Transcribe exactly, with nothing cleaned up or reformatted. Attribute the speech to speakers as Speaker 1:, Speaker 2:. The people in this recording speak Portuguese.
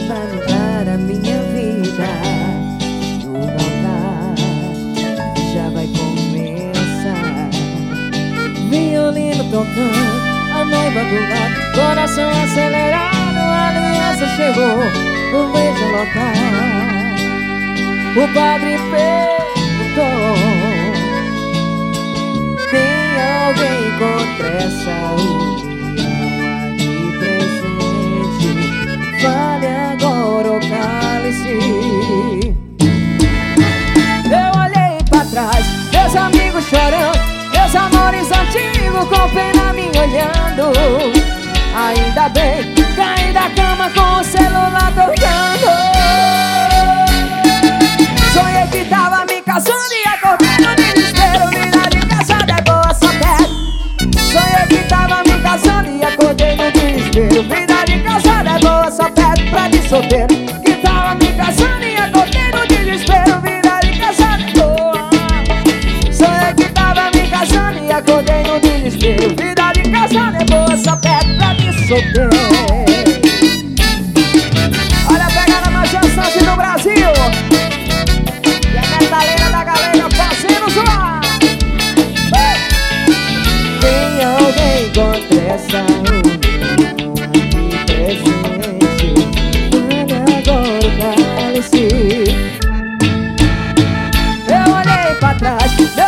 Speaker 1: vai mudar a minha vida. O Natal já vai começar. Violino tocando, a noiva do lado, coração acelerado, a aliança chegou, o beijo local. O padre perguntou: tem alguém contra essa união de presente? Fale agora ou cale-se. Eu olhei pra trás, meus amigos chorando, meus amores antigos com pena me olhando. Ainda bem, caí da cama com o celular tocando. Sonhei que tava me casando e acordei no desespero. Vida de casada é boa, só pego. Sonhei que tava me casando e acordei no desespero. Vida de casada é boa, só pego pra de solteiro. Que tava me casando e acordei no desespero. Vida de casada é boa. Sonhei que tava me casando e acordei no desespero. Vida de casada é boa, só pego pra de solteiro. Olha a pegada mais dançante do Brasil. Metalena da galera fazendo zoar. Tem alguém contra essa união de presente? Olha agora o cálice. Eu olhei pra trás,